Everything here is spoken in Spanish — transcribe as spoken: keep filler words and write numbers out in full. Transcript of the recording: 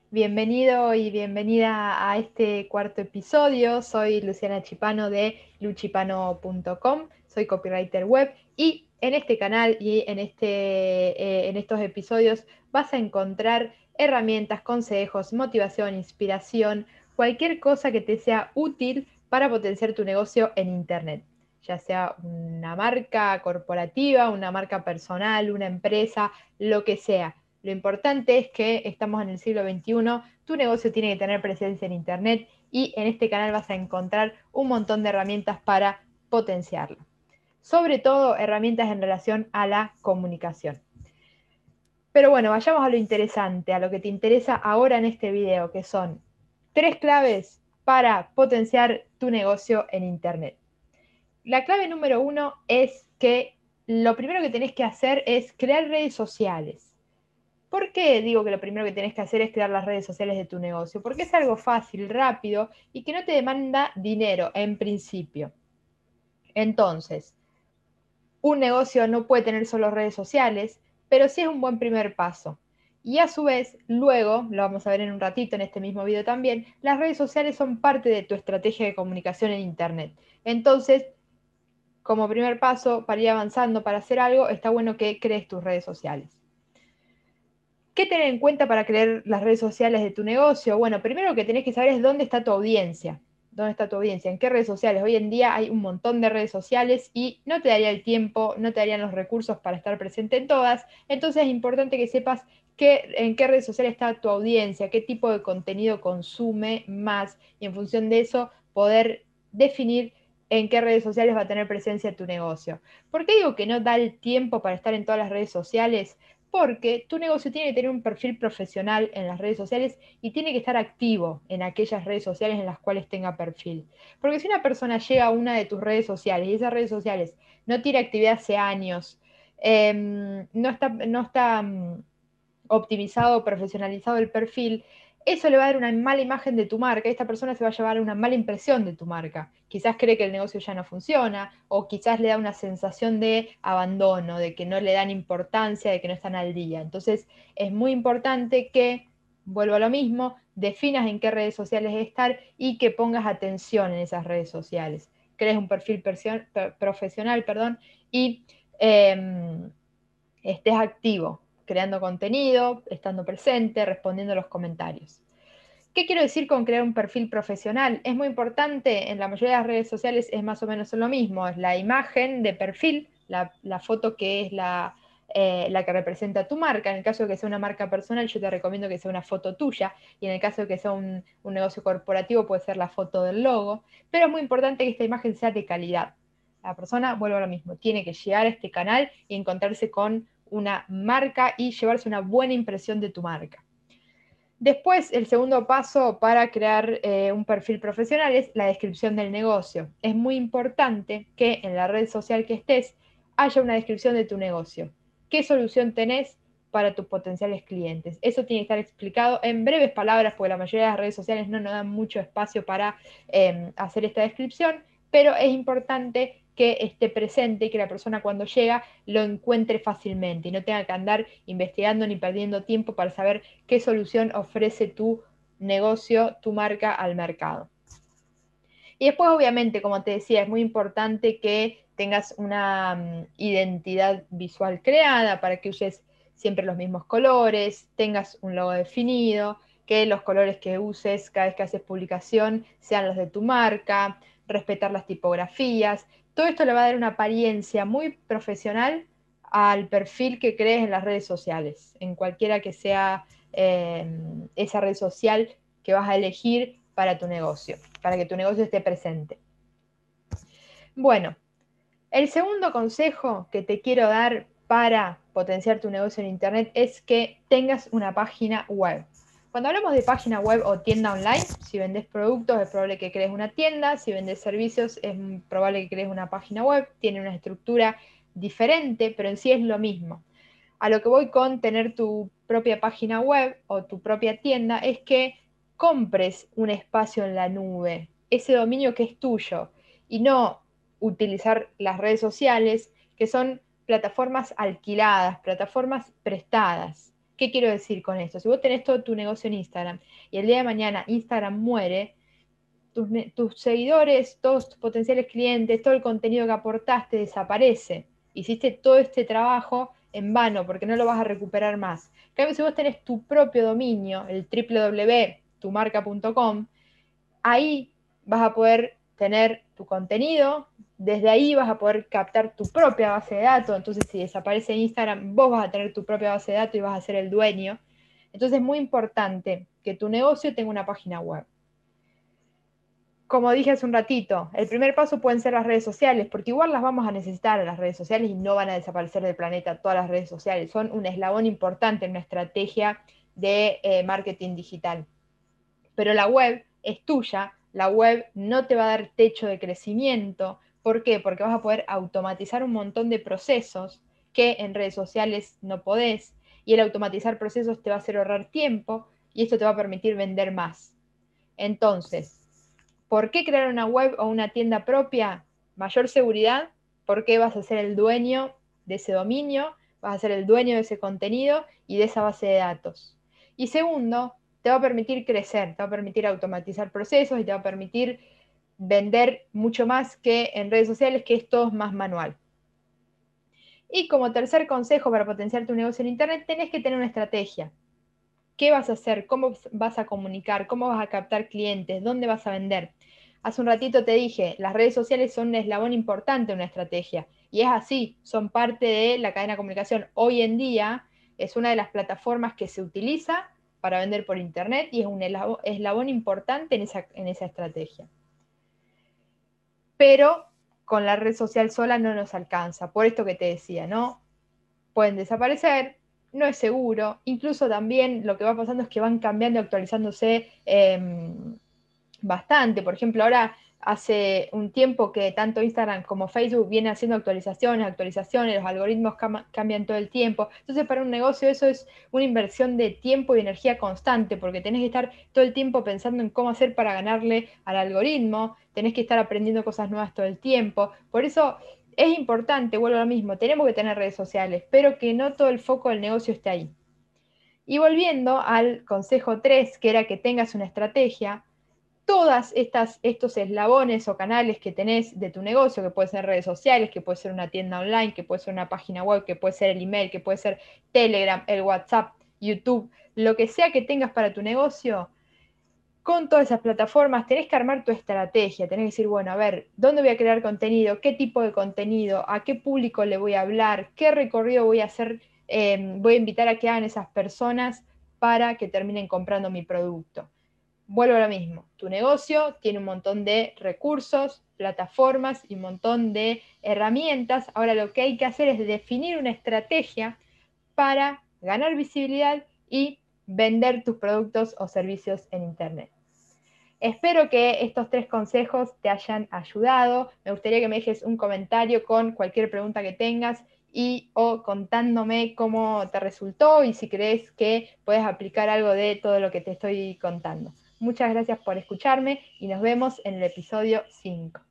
Bienvenido y bienvenida a este cuarto episodio. Soy Luciana Chipano de luchipano punto com, soy copywriter web y en este canal y en, este, eh, en estos episodios vas a encontrar herramientas, consejos, motivación, inspiración, cualquier cosa que te sea útil para potenciar tu negocio en Internet, ya sea una marca corporativa, una marca personal, una empresa, lo que sea. Lo importante es que estamos en el siglo veintiuno, tu negocio tiene que tener presencia en Internet y en este canal vas a encontrar un montón de herramientas para potenciarlo. Sobre todo herramientas en relación a la comunicación. Pero bueno, vayamos a lo interesante, a lo que te interesa ahora en este video, que son tres claves para potenciar tu negocio en Internet. La clave número uno es que lo primero que tenés que hacer es crear redes sociales. ¿Por qué digo que lo primero que tenés que hacer es crear las redes sociales de tu negocio? Porque es algo fácil, rápido y que no te demanda dinero en principio. Entonces, un negocio no puede tener solo redes sociales, pero sí es un buen primer paso. Y a su vez, luego, lo vamos a ver en un ratito en este mismo video también, las redes sociales son parte de tu estrategia de comunicación en Internet. Entonces, como primer paso para ir avanzando, para hacer algo, está bueno que crees tus redes sociales. ¿Qué tener en cuenta para crear las redes sociales de tu negocio? Bueno, primero lo que tenés que saber es dónde está tu audiencia. ¿Dónde está tu audiencia? ¿En qué redes sociales? Hoy en día hay un montón de redes sociales y no te daría el tiempo, no te darían los recursos para estar presente en todas. Entonces es importante que sepas qué, en qué redes sociales está tu audiencia, qué tipo de contenido consume más y en función de eso poder definir en qué redes sociales va a tener presencia tu negocio. ¿Por qué digo que no da el tiempo para estar en todas las redes sociales? Porque tu negocio tiene que tener un perfil profesional en las redes sociales y tiene que estar activo en aquellas redes sociales en las cuales tenga perfil. Porque si una persona llega a una de tus redes sociales y esas redes sociales no tiene actividad hace años, eh, no está, no está um, optimizado o profesionalizado el perfil, eso le va a dar una mala imagen de tu marca y esta persona se va a llevar una mala impresión de tu marca. Quizás cree que el negocio ya no funciona o quizás le da una sensación de abandono, de que no le dan importancia, de que no están al día. Entonces es muy importante que, vuelvo a lo mismo, definas en qué redes sociales estar y que pongas atención en esas redes sociales. Crees un perfil profesional, perdón, y eh, estés activo, creando contenido, estando presente, respondiendo a los comentarios. ¿Qué quiero decir con crear un perfil profesional? Es muy importante, en la mayoría de las redes sociales es más o menos lo mismo, es la imagen de perfil, la, la foto que es la, eh, la que representa tu marca. En el caso de que sea una marca personal, yo te recomiendo que sea una foto tuya, y en el caso de que sea un, un negocio corporativo, puede ser la foto del logo, pero es muy importante que esta imagen sea de calidad. La persona, vuelvo a lo mismo, tiene que llegar a este canal y encontrarse con una marca y llevarse una buena impresión de tu marca. Después, el segundo paso para crear eh, un perfil profesional es la descripción del negocio. Es muy importante que en la red social que estés haya una descripción de tu negocio. ¿Qué solución tenés para tus potenciales clientes? Eso tiene que estar explicado en breves palabras, porque la mayoría de las redes sociales no nos dan mucho espacio para eh, hacer esta descripción, pero es importante que esté presente y que la persona cuando llega lo encuentre fácilmente y no tenga que andar investigando ni perdiendo tiempo para saber qué solución ofrece tu negocio, tu marca al mercado. Y después, obviamente, como te decía, es muy importante que tengas una um, identidad visual creada para que uses siempre los mismos colores, tengas un logo definido, que los colores que uses cada vez que haces publicación sean los de tu marca, respetar las tipografías. Todo esto le va a dar una apariencia muy profesional al perfil que crees en las redes sociales, en cualquiera que sea eh, esa red social que vas a elegir para tu negocio, para que tu negocio esté presente. Bueno, el segundo consejo que te quiero dar para potenciar tu negocio en Internet es que tengas una página web. Cuando hablamos de página web o tienda online, si vendes productos es probable que crees una tienda, si vendes servicios es probable que crees una página web, tiene una estructura diferente, pero en sí es lo mismo. A lo que voy con tener tu propia página web o tu propia tienda es que compres un espacio en la nube, ese dominio que es tuyo, y no utilizar las redes sociales, que son plataformas alquiladas, plataformas prestadas. ¿Qué quiero decir con esto? Si vos tenés todo tu negocio en Instagram y el día de mañana Instagram muere, tus, tus seguidores, todos tus potenciales clientes, todo el contenido que aportaste desaparece. Hiciste todo este trabajo en vano porque no lo vas a recuperar más. En cambio, si vos tenés tu propio dominio, el doble u doble u doble u punto tu marca punto com, ahí vas a poder tener tu contenido, desde ahí vas a poder captar tu propia base de datos, entonces si desaparece Instagram, vos vas a tener tu propia base de datos y vas a ser el dueño. Entonces es muy importante que tu negocio tenga una página web. Como dije hace un ratito, el primer paso pueden ser las redes sociales, porque igual las vamos a necesitar las redes sociales y no van a desaparecer del planeta todas las redes sociales. Son un eslabón importante en una estrategia de eh, marketing digital. Pero la web es tuya, la web no te va a dar techo de crecimiento. ¿Por qué? Porque vas a poder automatizar un montón de procesos que en redes sociales no podés, y el automatizar procesos te va a hacer ahorrar tiempo y esto te va a permitir vender más. Entonces, ¿por qué crear una web o una tienda propia? Mayor seguridad, porque vas a ser el dueño de ese dominio, vas a ser el dueño de ese contenido y de esa base de datos. Y segundo, te va a permitir crecer, te va a permitir automatizar procesos y te va a permitir vender mucho más que en redes sociales, que es todo más manual. Y como tercer consejo para potenciar tu negocio en Internet, tenés que tener una estrategia. ¿Qué vas a hacer? ¿Cómo vas a comunicar? ¿Cómo vas a captar clientes? ¿Dónde vas a vender? Hace un ratito te dije, las redes sociales son un eslabón importante en una estrtegia. Y es así, son parte de la cadena de comunicación. Hoy en día es una de las plataformas que se utiliza para vender por Internet y es un eslabón importante en esa, en esa estrategia. Pero con la red social sola no nos alcanza. Por esto que te decía, ¿no? Pueden desaparecer, no es seguro, incluso también lo que va pasando es que van cambiando y actualizándose eh, bastante. Por ejemplo, ahora hace un tiempo que tanto Instagram como Facebook vienen haciendo actualizaciones, actualizaciones, los algoritmos cam cambian todo el tiempo. Entonces, para un negocio eso es una inversión de tiempo y energía constante, porque tenés que estar todo el tiempo pensando en cómo hacer para ganarle al algoritmo, tenés que estar aprendiendo cosas nuevas todo el tiempo. Por eso es importante, vuelvo a lo mismo, tenemos que tener redes sociales, pero que no todo el foco del negocio esté ahí. Y volviendo al consejo tres, que era que tengas una estrategia, todas estas, estos eslabones o canales que tenés de tu negocio, que puede ser redes sociales, que puede ser una tienda online, que puede ser una página web, que puede ser el email, que puede ser Telegram, el WhatsApp, YouTube, lo que sea que tengas para tu negocio, con todas esas plataformas tenés que armar tu estrategia, tenés que decir, bueno, a ver, ¿dónde voy a crear contenido? ¿Qué tipo de contenido? ¿A qué público le voy a hablar? ¿Qué recorrido voy a hacer? Eh, voy a invitar a que hagan esas personas para que terminen comprando mi producto. Vuelvo a lo mismo, tu negocio tiene un montón de recursos, plataformas y un montón de herramientas. Ahora lo que hay que hacer es definir una estrategia para ganar visibilidad y vender tus productos o servicios en Internet. Espero que estos tres consejos te hayan ayudado. Me gustaría que me dejes un comentario con cualquier pregunta que tengas y o contándome cómo te resultó y si crees que puedes aplicar algo de todo lo que te estoy contando. Muchas gracias por escucharme y nos vemos en el episodio cinco.